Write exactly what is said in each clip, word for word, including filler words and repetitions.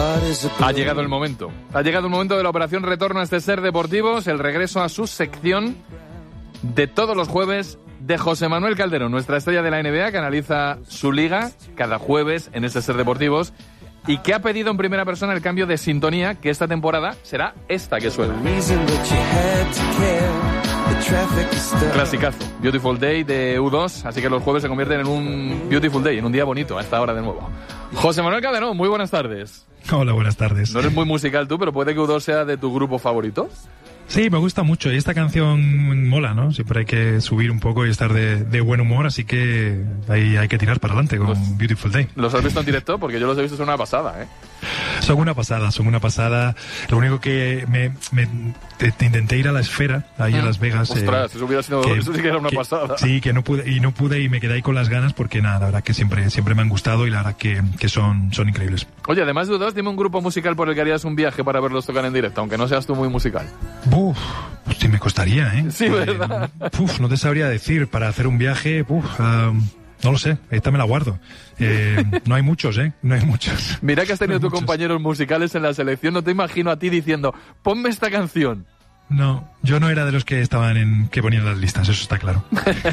Ha llegado el momento. Ha llegado el momento de la operación retorno a este Ser Deportivos, el regreso a su sección de todos los jueves de José Manuel Calderón, nuestra estrella de la N B A, que analiza su liga cada jueves en este Ser Deportivos y que ha pedido en primera persona el cambio de sintonía, que esta temporada será esta que suena. Clasicazo, Beautiful Day de U dos, así que los jueves se convierten en un Beautiful Day, en un día bonito a esta hora de nuevo. José Manuel Calderón, muy buenas tardes. Hola, buenas tardes. No eres muy musical tú, pero puede que U dos sea de tu grupo favorito. Sí, me gusta mucho y esta canción mola, ¿no? Siempre hay que subir un poco y estar de, de buen humor, así que ahí hay que tirar para adelante con los, Beautiful Day. ¿Los has visto en directo? Porque yo los he visto, son una pasada, ¿eh? Son una pasada, son una pasada. Lo único que me, me te, te intenté ir a la Esfera, ahí mm. a Las Vegas. Ostras, eh, eso hubiera sido, que, eso sí que era una que, pasada. Sí, que no pude, y no pude y me quedé ahí con las ganas porque nada, la verdad que siempre, siempre me han gustado y la verdad que, que son, son increíbles. Oye, además de U dos, dime un grupo musical por el que harías un viaje para verlos tocar en directo, aunque no seas tú muy musical. Uf, pues sí me costaría, ¿eh? Sí, ¿verdad? Eh, uf, no te sabría decir, para hacer un viaje, uf, um, no lo sé, esta me la guardo. Eh, no hay muchos, ¿eh? No hay muchos. Mira que has tenido no tus compañeros musicales en la selección, no te imagino a ti diciendo, ponme esta canción. No, yo no era de los que estaban en que ponían las listas, eso está claro.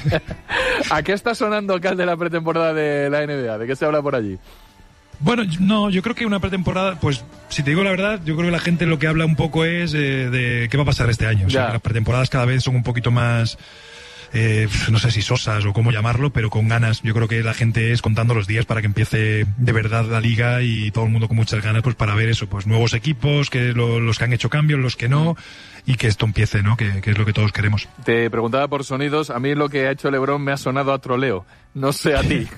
¿A qué está sonando el cal de la pretemporada de la N B A? ¿De qué se habla por allí? Bueno, no, yo creo que una pretemporada, pues, si te digo la verdad, yo creo que la gente lo que habla un poco es eh, de qué va a pasar este año. O sea, que las pretemporadas cada vez son un poquito más, eh, no sé si sosas o cómo llamarlo, pero con ganas. Yo creo que la gente es contando los días para que empiece de verdad la liga y todo el mundo con muchas ganas, pues, para ver eso, pues, nuevos equipos, que lo, los que han hecho cambios, los que no, y que esto empiece, ¿no? Que, que es lo que todos queremos. Te preguntaba por sonidos, a mí lo que ha hecho LeBron me ha sonado a troleo, no sé a ti.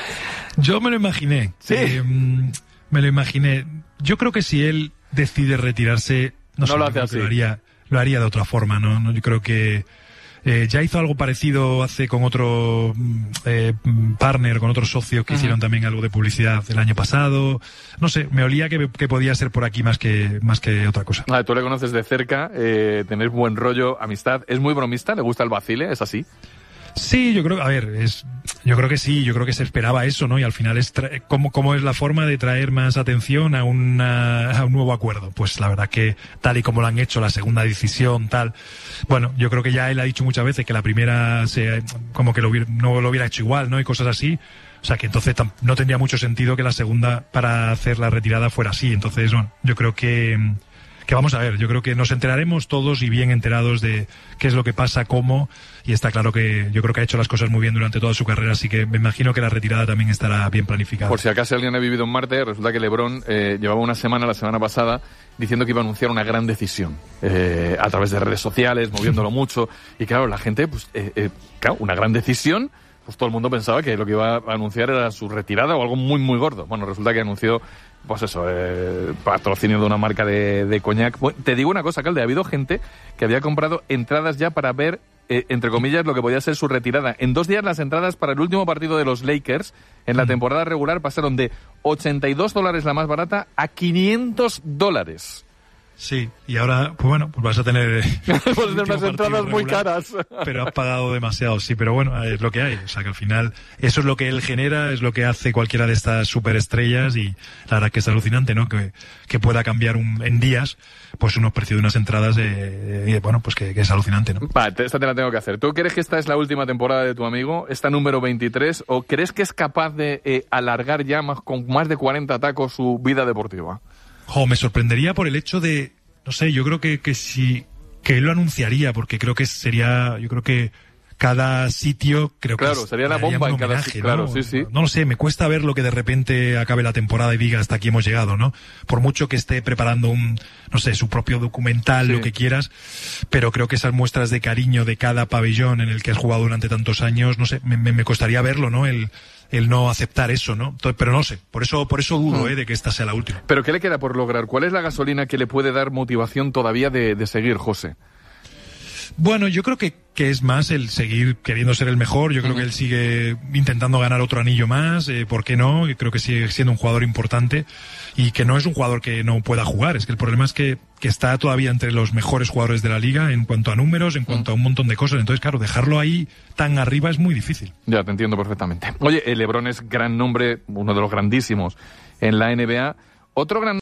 Yo me lo imaginé. Sí. Eh, me lo imaginé. Yo creo que si él decide retirarse, no, no sé, lo hace así. Lo haría, lo haría de otra forma, ¿no? no yo creo que eh, ya hizo algo parecido hace con otro eh, partner, con otros socios que uh-huh. hicieron también algo de publicidad el año pasado. No sé, me olía que, que podía ser por aquí más que más que otra cosa. Ah, tú le conoces de cerca, eh, tenés buen rollo, amistad. Es muy bromista, le gusta el vacile, ¿es así? Sí, yo creo, a ver, es, yo creo que sí, yo creo que se esperaba eso, ¿no? Y al final es, tra- ¿cómo, cómo es la forma de traer más atención a, una, a un nuevo acuerdo? Pues la verdad que tal y como lo han hecho, la segunda decisión, tal, bueno, yo creo que ya él ha dicho muchas veces que la primera se, como que lo hubiera, no lo hubiera hecho igual, ¿no? Y cosas así. O sea que entonces tam- no tendría mucho sentido que la segunda para hacer la retirada fuera así. Entonces, bueno, yo creo que, que vamos a ver, yo creo que nos enteraremos todos y bien enterados de qué es lo que pasa, cómo, y está claro que yo creo que ha hecho las cosas muy bien durante toda su carrera, así que me imagino que la retirada también estará bien planificada. Por si acaso alguien ha vivido en Marte, resulta que LeBron eh, llevaba una semana, la semana pasada, diciendo que iba a anunciar una gran decisión eh, a través de redes sociales, moviéndolo mucho, y claro, la gente, pues, eh, eh, claro, una gran decisión, pues todo el mundo pensaba que lo que iba a anunciar era su retirada o algo muy, muy gordo. Bueno, resulta que anunció, pues eso, eh, patrocinio de una marca de, de coñac. Bueno, te digo una cosa, Calde, ha habido gente que había comprado entradas ya para ver, eh, entre comillas, lo que podía ser su retirada. En dos días las entradas para el último partido de los Lakers en la temporada regular pasaron de ochenta y dos dólares la más barata a quinientos dólares. Sí, y ahora, pues bueno, pues vas a tener... Vas a tener unas entradas muy caras. Pero has pagado demasiado, sí, pero bueno, es lo que hay. O sea, que al final, eso es lo que él genera, es lo que hace cualquiera de estas superestrellas y la verdad que es alucinante, ¿no? Que, que pueda cambiar un, en días, pues unos precios de unas entradas, eh, eh, bueno, pues que, que es alucinante, ¿no? Va, esta te la tengo que hacer. ¿Tú crees que esta es la última temporada de tu amigo, esta número veintitrés, o crees que es capaz de eh, alargar ya más, con más de cuarenta tacos su vida deportiva? Jo, me sorprendería por el hecho de, no sé, yo creo que, que sí, que él lo anunciaría, porque creo que sería, yo creo que cada sitio, creo claro, que es, sería la bomba en cada homenaje, sitio, claro, ¿no? sí, sí. No lo sé, me cuesta ver lo que de repente acabe la temporada y diga hasta aquí hemos llegado, ¿no? Por mucho que esté preparando un, no sé, su propio documental, sí, lo que quieras, pero creo que esas muestras de cariño de cada pabellón en el que has jugado durante tantos años, no sé, me, me costaría verlo, ¿no? El, el no aceptar eso, ¿no? Pero no sé, por eso, por eso dudo, mm. eh, de que esta sea la última. ¿Pero qué le queda por lograr? ¿Cuál es la gasolina que le puede dar motivación todavía de, de seguir, José? Bueno, yo creo que, que es más el seguir queriendo ser el mejor. Yo creo uh-huh. que él sigue intentando ganar otro anillo más. Eh, ¿Por qué no? Y creo que sigue siendo un jugador importante y que no es un jugador que no pueda jugar. Es que el problema es que, que está todavía entre los mejores jugadores de la liga en cuanto a números, en cuanto uh-huh. a un montón de cosas. Entonces, claro, dejarlo ahí tan arriba es muy difícil. Ya, te entiendo perfectamente. Oye, el LeBron es gran nombre, uno de los grandísimos en la N B A. Otro gran